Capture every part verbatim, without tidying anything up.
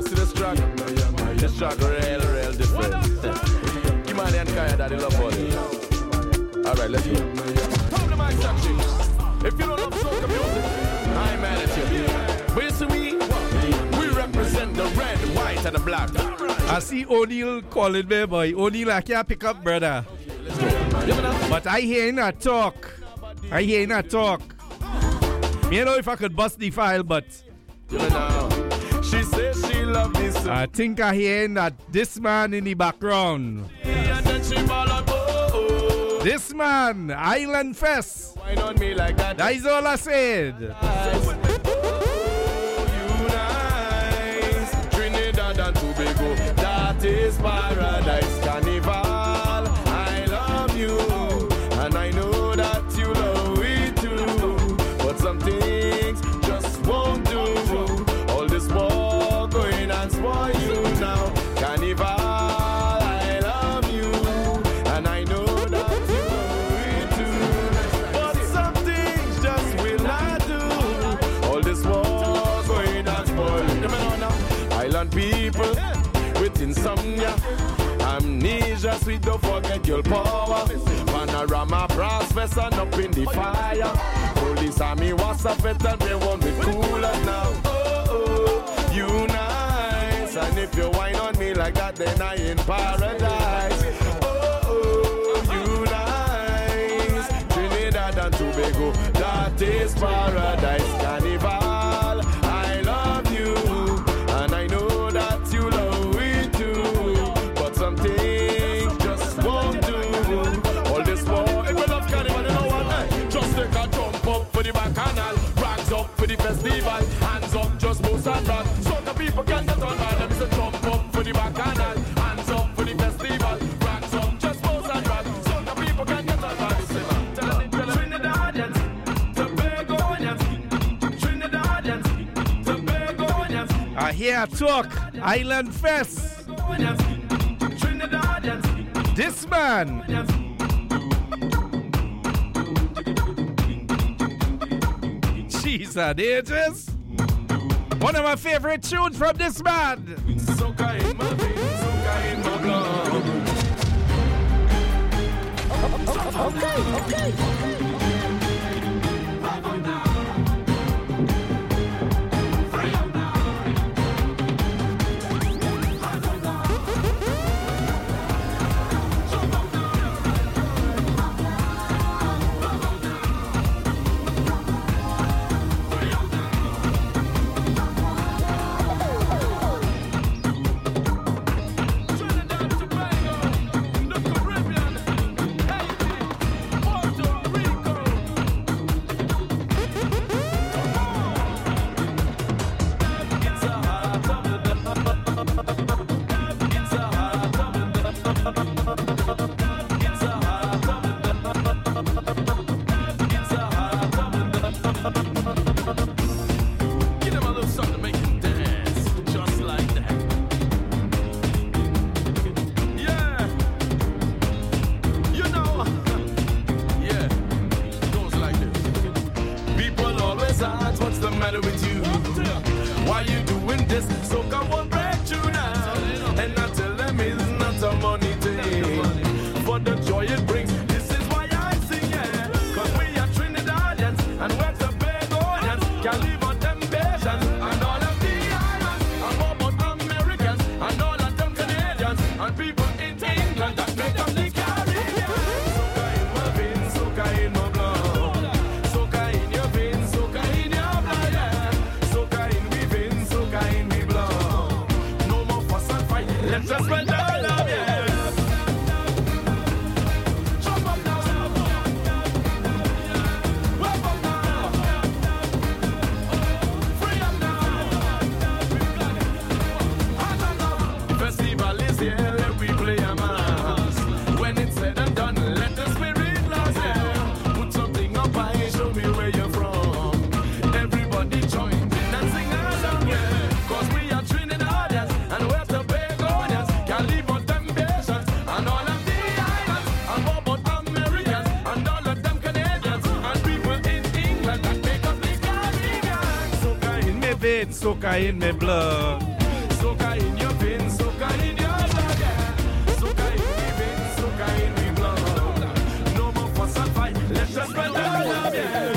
you see this track? This track real, real different. Kimani and Kaya Daddy love all it. Alright, let's go. Top the mic section. If you don't love soca music, I ain't mad at you. But you see we, we represent the red, white, and the black. I see O'Neal calling me, boy. O'Neal, I can't pick up, brother. Let's go. But I hear him not talk. I hear him not talk. Me don't know if I could bust the file, but she says she love this. I think I hear that this man in the background. This man, Island Fest. Why not me like that? That is all I said. Nice. Trinidad and Tobago, that is paradise. Carnival, I love you, and I know that you love me too. But some things just won't do. All this war going and spoil you now. Carnival, I love you, and I know that you love me too. But some things just will not do. All this war going and spoil you now. Island people with insomnia, amnesia, sweet, don't forget your power. Panorama brass vest and up in the fire. Police army was a vet and they want me cooler now. Oh, oh, you nice. And if you whine on me like that, then I in paradise. Oh, oh, you nice. Trinidad and Tobago, that is paradise. Carnival, I love you, and I know that you love me too. But some things just won't do. All this war, if we love carnival, you know what? Hey, just take a jump up for the bacchanal, rags up for the festival, hands up, just moves and rock. So the people can get on by them. It's a jump up for the bacchanal, hands up for the festival, rags up, just moves and rock. So the people can get on by them. Trinidadians, Tobagonians, Trinidadians, Tobagonians. I hear talk. Island Fest. This man. Jesus, dangerous. One of my favorite tunes from this man. Soca in my veins, soca in my blood. Okay, okay. Soca in my blood. Soca in your veins, soca in your blood, yeah. Soca in we veins, soca in we blood. No more fuss and fight, let's just spread the love, yeah.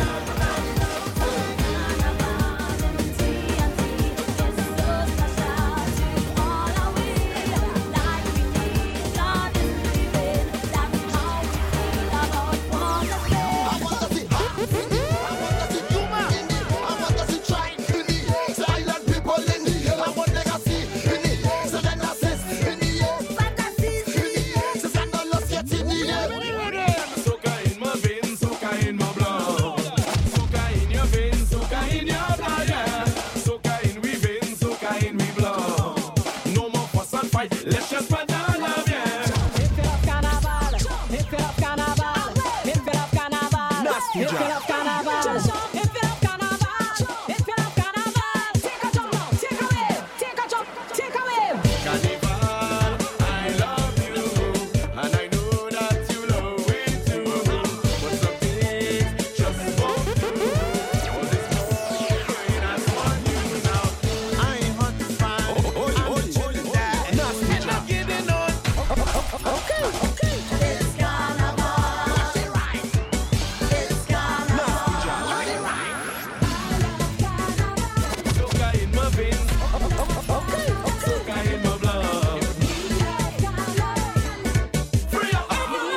Let's just spread the love, yeah. Hip it up carnaval, hip it up carnaval, hip it up carnaval, Nasty hip Jack. it up carnaval, hip it up carnaval, hip it up carnaval. Take a jump now, take a wave, take a jump, take a wave. Carnival, I love you, and I know that you love it too. But some things just won't do. All this going as one you now. I ain't hot to find. Oh, oh, oh, oh, that. Nasty Jack. Getting on. Okay, okay. It's carnaval, it's carnaval. Soca in my veins, Okay, okay. soca in my blood. Free up.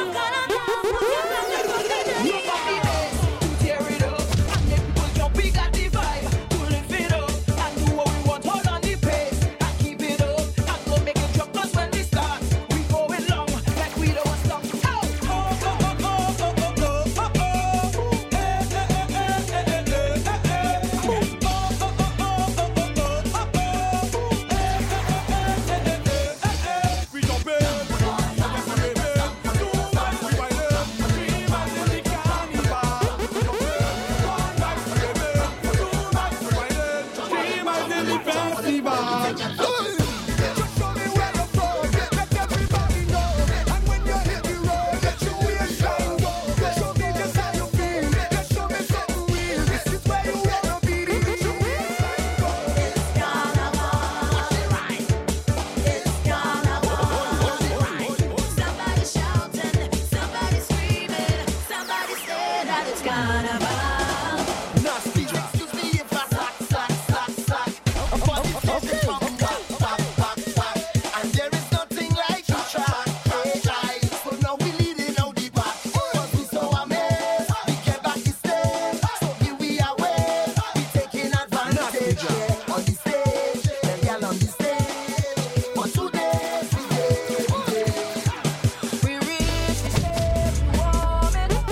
Tear it up and make people jump. We got the vibe to lift it up and do what we want. Hold on the pace and keep it up and go make it jump. 'Cause when we start, we going long like we don't stop. Oh, oh, oh, oh, oh, oh, oh, oh, oh, oh. Eh, eh, eh, eh, eh, eh, eh, eh, eh. Oh, oh, oh, oh, oh, oh, oh, oh, oh. Eh, eh, eh, eh, eh, eh, eh, eh. We jump in, we jump in, do what we want, dream as in the carnival. We jump in, one back, baby, do what we want, dream as in the festival. Just show me where you're from. Let everybody know. And when you hit the road, let your waistline go. Show me just how you feel. Just show me something real. This is where you wanna be. Let your waistline go. It's carnaval, it's carnaval. Somebody shouting, somebody screaming, somebody saying that it's carnaval. Nasty Jack. Excuse me if I slack, slack, slack, slack. But it's just from back, back, back, back. And there is nothing like to try, try, try. So now we leading out the back. 'Cause we so amazed, we get back the stage. So here we are, wave. We taking advantage, yeah. On the stage, them gyal on the stage. But today, we day, we day. We reach the stage, warming up.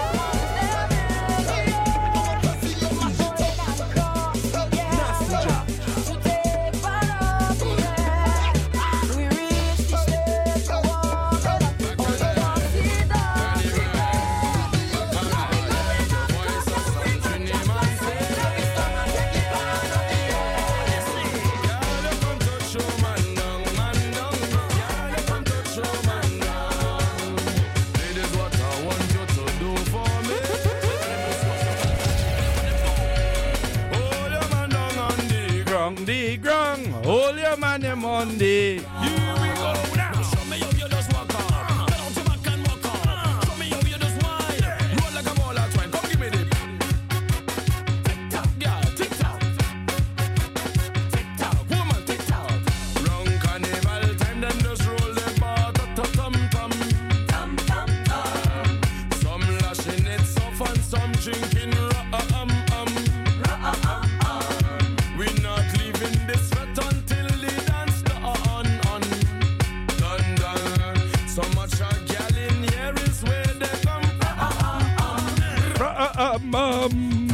Grung the grung, hold your man them on the. Here we go now. Show me how you just walk on. Get out your back and walk on. Show me how you just whine. Roll like a ball of twine. Come give me the tick tock, girl, tick tock, tick tock, woman, tick tock. Round carnival time, then just roll the bar, tum tum tum, tum tum tum. Some lashing it soft and some drinking rum um um. We not leaving this fete until the dance done on. Done done. So much a gal in here is where they come Um, um,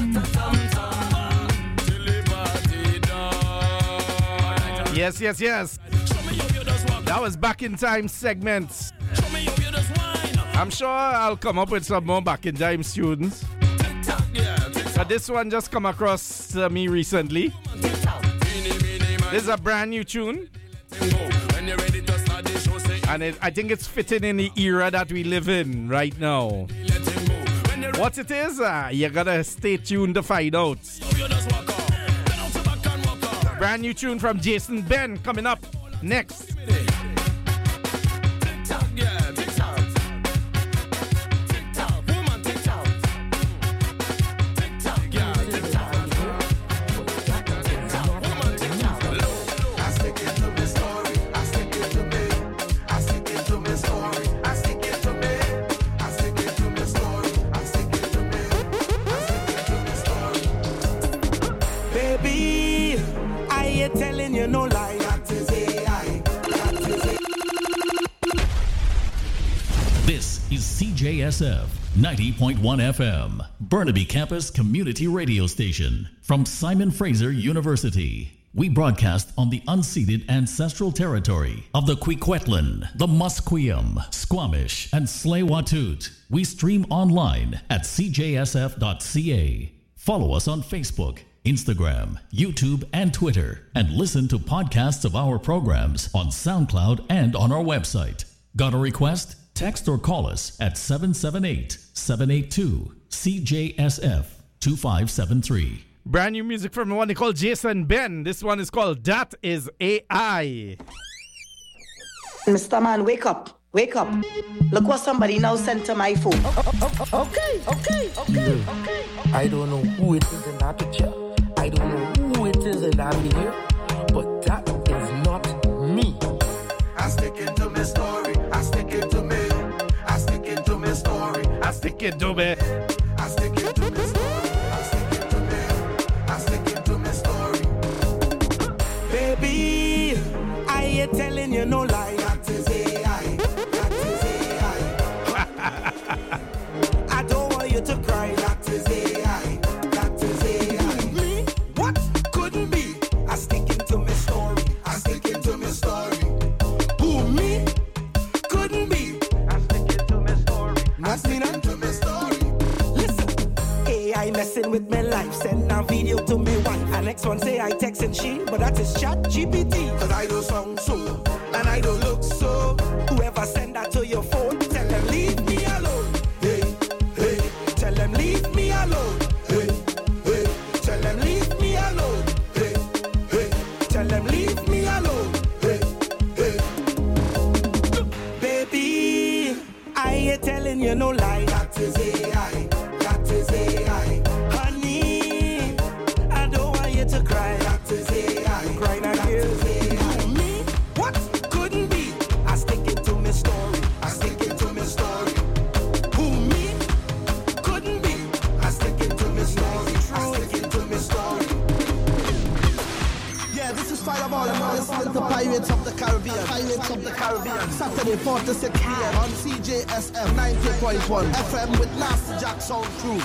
till the party done. yes, yes, yes. Show me how you just walk. That was back in time segments. Show me how you just whine. I'm sure I'll come up with some more back in time students. Tick tock, yeah, tick tock. But this one just come across uh, me recently. Tick tock. Meeny, meeny, man. This is a brand new tune. When you're ready to start the show, say And it, I think it's fitting in the era that we live in right now. let him go. When you're What it is, uh, you gotta stay tuned to find out. ready, you just walk on. Get out your back and walk on. Brand new tune from Jason Ben coming up next. Telling you no lie, that is A I. This is C J S F ninety point one F M, Burnaby Campus Community Radio Station from Simon Fraser University. We broadcast on the unceded ancestral territory of the Kwikwetlan, the Musqueam, Squamish, and Tsleil-Waututh. We stream online at c j s f dot c a. Follow us on Facebook, Instagram, YouTube, and Twitter, and listen to podcasts of our programs on SoundCloud and on our website. Got a request? Text or call us at seven seven eight, seven eight two, C J S F two five seven three. Brand new music from the one they call Jason Ben. This one is called That Is A I. Mister Man, wake up. Wake up. Look what somebody now sent to my phone. Okay, okay, okay, okay. I don't know who it is in that picture. I don't know who it is in that video, but that is not me. I stick into my story. I stick into me. I stick into my story. I Stick it to me. I stick into my story. I stick into me. I stick into my story. Baby, I ain't telling you no lie. That is A I. That is A I. I don't want you to cry. That is A I. That is A I. Me? What? Couldn't be. I stick into my story. I stick into my story. Who, me? Couldn't be. I stick into my story. I stick into my story. Listen, A I messing with my life. Send a video to me wife. And next one say I text and she, but that is Chat G P T. Cause I don't sound so, and I don't look so. Whoever send that to your phone, tell them leave me alone. Hey, hey, Tell them leave me alone. hey, hey, Tell them leave me alone. hey, hey, Tell them leave me alone. hey, hey. Baby, I ain't telling you no lie. That is A I. That is A I. Honey, I don't want you to cry. That is A I. Crying That again. is A I. Me? What? Couldn't be. I stick into my story. I stick into my story. Who, me? Couldn't be. I stick into my story. I stick into my story. Yeah, this is Fireball and you're listening to Pirates of the Caribbean. Pirates of the Caribbean. Saturday, four to six p.m. on C J S F ninety point one F M with Nasty Jack Sound Crew.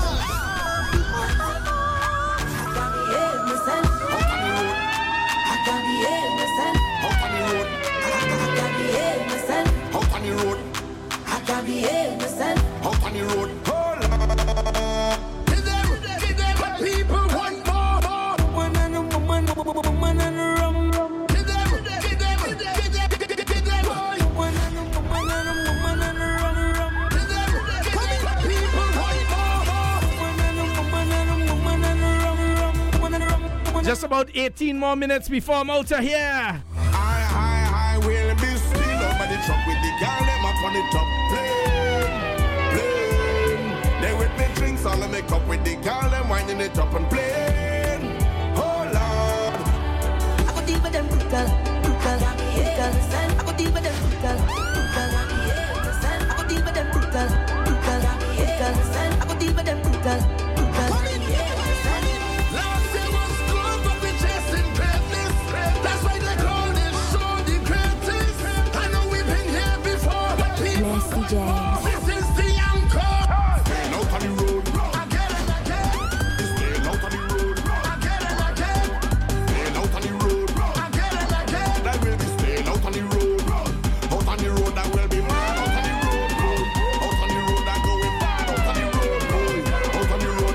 Just about eighteen more minutes before I'm out of here. I, I, I will be still up on the truck with the girl them up on the top plane, plane. They with me drinks all of make up with the girl them winding it up and playing. Oh Lord, I go deep with them brutal, brutal, brutal. I go deep with them brutal, brutal. I go deep with them brutal, brutal, brutal. I go deep with them brutal, brutal. last year was good, but we chasing greatness. That's why they call this show the greatest. I know we've been here before, but people, Nasty James. this is the anchor. Staying out on the road, again and again. Staying out on the road, again and again. Staying out on the road, again and again. I will be staying out on the road, out on the road. I will be mad out on the road, out on the road. I'm going bad out on the road, out on the road.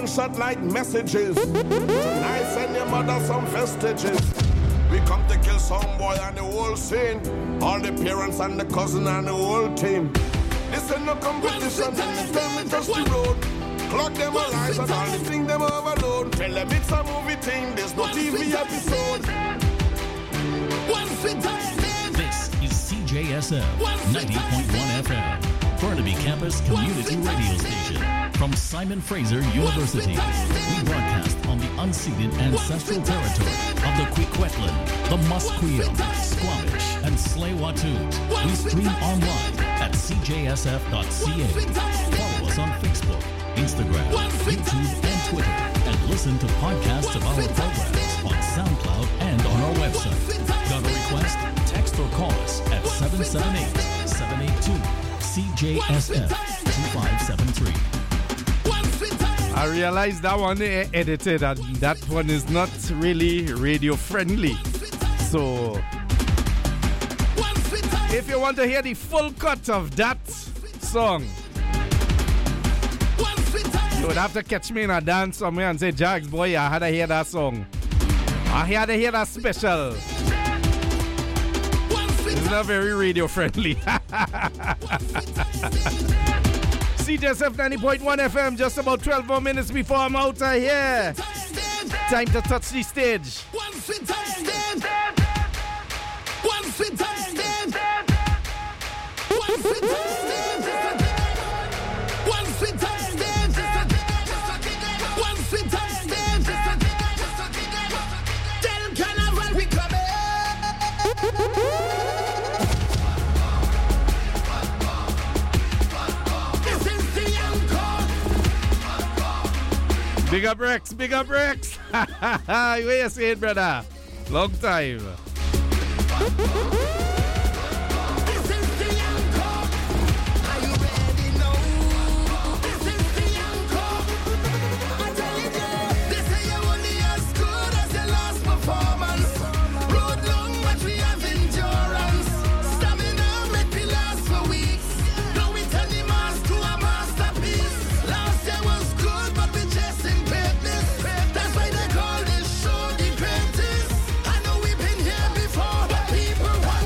gunshot like messages. I send your mother some vestiges. We come to kill some boy and the whole scene. All the parents and the cousin and the whole team. This ain't no competition, tell me just the road. Clock them alive and all the thing them overload. Tell them it's a movie thing, there's no T V episode. This is C J S F ninety point one F M, Burnaby Campus Community Radio Station. From Simon Fraser University, we broadcast on the unceded ancestral territory of the Kwikwetlan, the Musqueam, Squamish, and Tsleil-Waututh. We stream online at c j s f dot c a. Follow us on Facebook, Instagram, YouTube, and Twitter, and listen to podcasts of our programs on SoundCloud and on our website. Got a request? Text or call us at seven seven eight, seven eight two, C J S F two five seven three. I realized that one eh, edited and that one is not really radio friendly. So if you want to hear the full cut of that song, you would have to catch me in a dance somewhere and say, Jags, boy, I had to hear that song. I had to hear that special. It's not very radio friendly. C J S F ninety point one F M, just about twelve more minutes before I'm out of here. Time to touch the stage. Big up Rex, big up Rex. Where you saying, brother? Long time. People want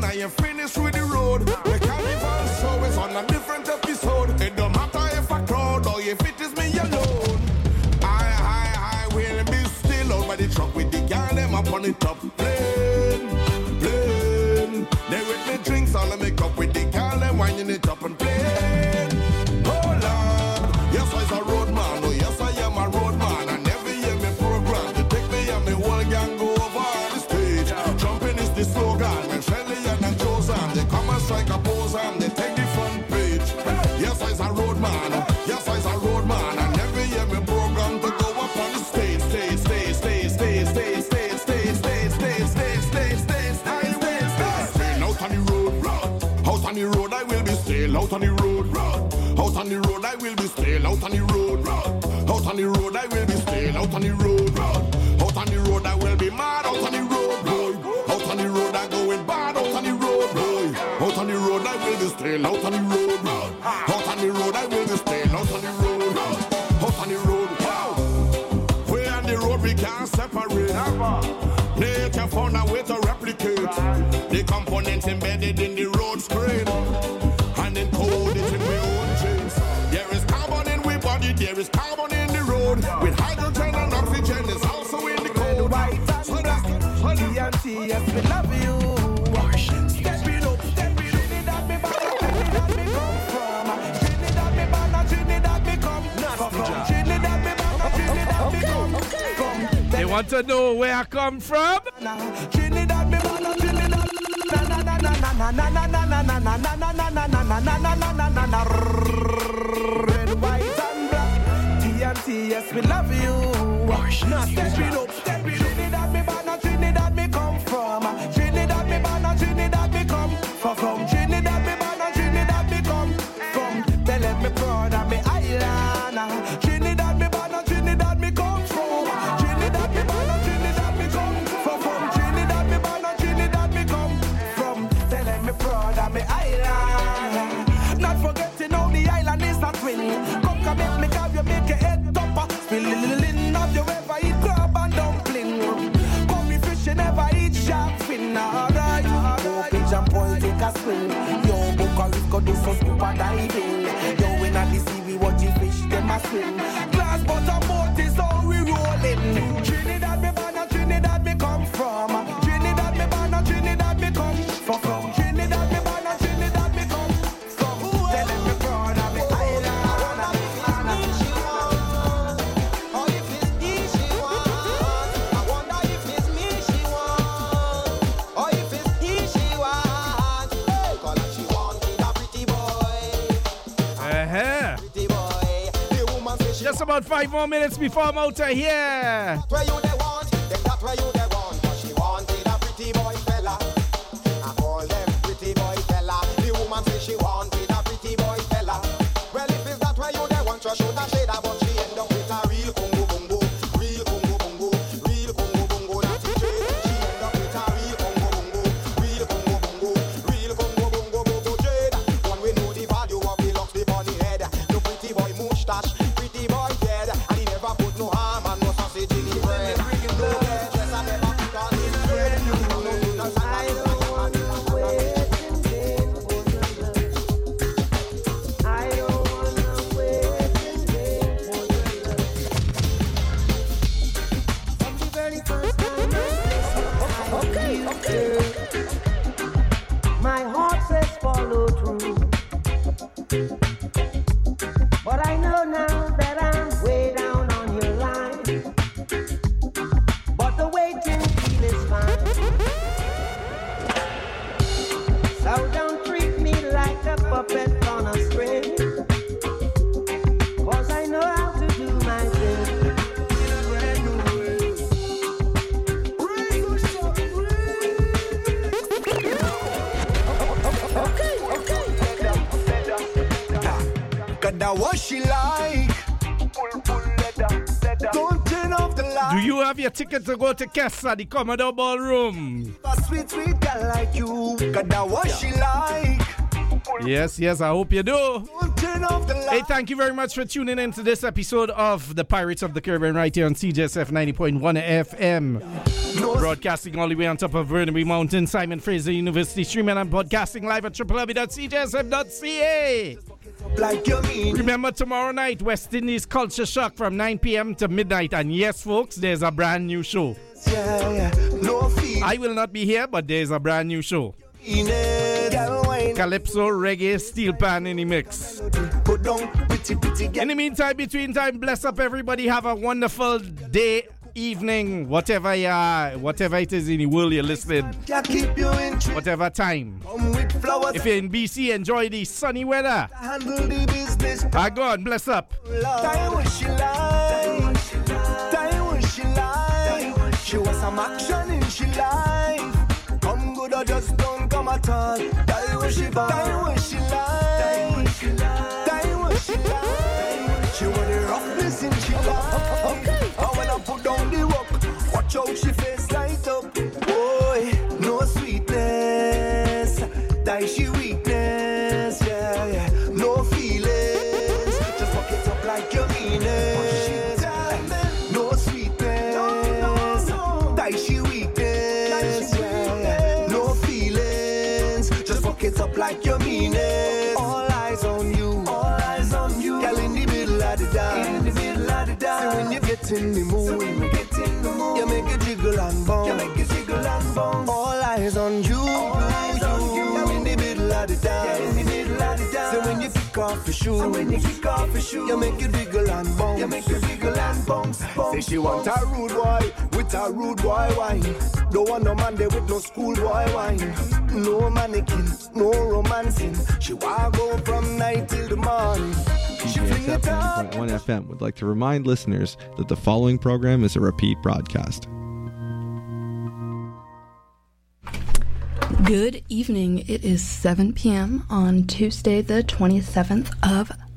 I am finished with the road. The carnival show is on a different episode. It don't matter if I crowd or if it is me alone. I, I, I will be still over the truck with the girl them up on the top. Plane, plane. They with me drinks all I make up with the girl them winding it up and playing. Oh Lord, yes I am a road man. Oh yes I am a road man. I never hear me program to take me and me whole gang go over the stage. Jumping is the slogan. When Shelly and Josan they come and strike a pose and they take the front page. Yes I am a road man. Yes I am a road man. I never hear me program to go up on the stage. Stage, stage, stage, stage, stage, stage, stage, stage, stage, stage, stage, stage, stage, stage, stage. Staying out on the road, out on the road I will be still out on the road, out on the road I will be still out on the road, out on the road I will be still out on the road, out on the road I will be mad out on the road, boy. Out on the road I going bad out on the road, boy. Out on the road I will be still out on the road, out on the road I will be still out on the road, out on the road. Wow, we on the road we can't separate. Nature found a way to replicate the components embedded in the road screen and encode it in my own genes. There is carbon in we body, there is carbon in the road. With hydrogen and oxygen is also in the code. So that's T N T, yes, we love you. Step it up, step it up. Trinidad me banana, Trinidad me come from. Trinidad me banana, Trinidad me come from. Trinidad me banana, Trinidad me come from. They want to know where I come from. Trinidad me banana, Trinidad. Na na na na na na na na na na na na na na na na na na na na. Red, white and black. T N T, yes, we love you. Now step it up, step it up. Trinidad me banana, Trinidad me come from. Trinidad me banana, Trinidad me come from. From Trinidad me banana, Trinidad me come from. Tell them me proud of me island. Trinidad me banana, Trinidad me come from. Trinidad me banana, Trinidad me come from. From Trinidad me banana, Trinidad me come from. Tell them me proud of me island. Not forgetting how the island is a twin. Come come make me have you make your head topper. Spilling of you ever eat crab and dumpling. Come me fish you never eat shark fin. Alright, alright. Go pitch and point take a swing. Yo book a risk go do some scuba diving. Yo when I see we watch you fish them a swim. Glass but a boat is how we rolling. Trinidad me banana, Trinidad me come from. Trinidad me banana, Trinidad me come from. From Trinidad me banana, Trinidad me come from. Tell them me proud of me island. Just about five more minutes before I'm out of here. Where you they want, them that where you they want. But she wanted a pretty boy fella. I call them pretty boy fella. The woman say she wanted a pretty boy fella. Well if it's that where you they want, you should have said that, but she end up with a real Congo bongo, real Congo bongo, real Congo bongo. That's the truth. She end up with a real Congo bongo, real Congo bongo, real Congo bongo bongo jade. One we know the value of the locks upon the head. No pretty boy mustache. Boy dead, and he never put no harm and no sausage in his bread. No best dress I never put on his bread. No, no, no, no, I don't want to wait in vain for your love. I don't want to wait in vain for your love. From the very first time I okay, okay. My heart says follow through, but I know now that I'm way down on your line. But the waiting feel is fine. So don't treat me like a puppet on a string, 'cause I know how to do my thing. Okay, okay. God, that what she like. Don't turn off the light. Do you have your ticket to go to Kessa, the Commodore Ballroom? A sweet, sweet girl like you. God, that what she like. Yes, yes, I hope you do. Hey, thank you very much for tuning in to this episode of the Pirates of the Caribbean right here on C J S F ninety point one F M. Broadcasting all the way on top of Burnaby Mountain, Simon Fraser University, streaming and podcasting live at w w w dot c j s f dot c a. Remember, tomorrow night, West Indies Culture Shock from nine p.m. to midnight. And yes, folks, there's a brand new show. Yeah, yeah. No fee. I will not be here, but there's a brand new show. Calypso, reggae, steel pan in the mix. In the meantime, between time, bless up everybody. Have a wonderful day, evening, whatever you are, whatever it is in the world you're listening. Whatever time. If you're in B C, enjoy the sunny weather. Ah, go on, bless up. She was some action in she life. Come good or just don't come at all. Die where she born. Die where she life. Die where she life. She want the roughness in she life. Okay. And when I put down the rock, watch how she face light up. Boy, no sweetness. Die she weakness. Yeah, yeah. No feelings. Just fuck it up like you mean it. No sweetness. Die she weakness. Yeah, yeah. No feelings. Just fuck it up like you mean it. All eyes on you. All eyes on you. Girl in the middle of the dance. In the middle of the dance. So when you get in the mood, so when we get in the mood, you make it jiggle and bounce. You make it jiggle and bounce. All eyes on you. All eyes on you. Girl in the middle of the dance. Yeah, in the middle of the dance. So when you kick off your shoes, so when you kick off your shoes, you make it jiggle and bounce. You make it jiggle and bounce. bounce. Say she want a rude boy with a rude boy wine. Don't want no man there with no school boy wine. No mannequin, no romancing. She want go from night till the morning. C J S F ninety point one F M would like to remind listeners that the following program is a repeat broadcast. Good evening. It is seven p.m. on Tuesday, the twenty-seventh of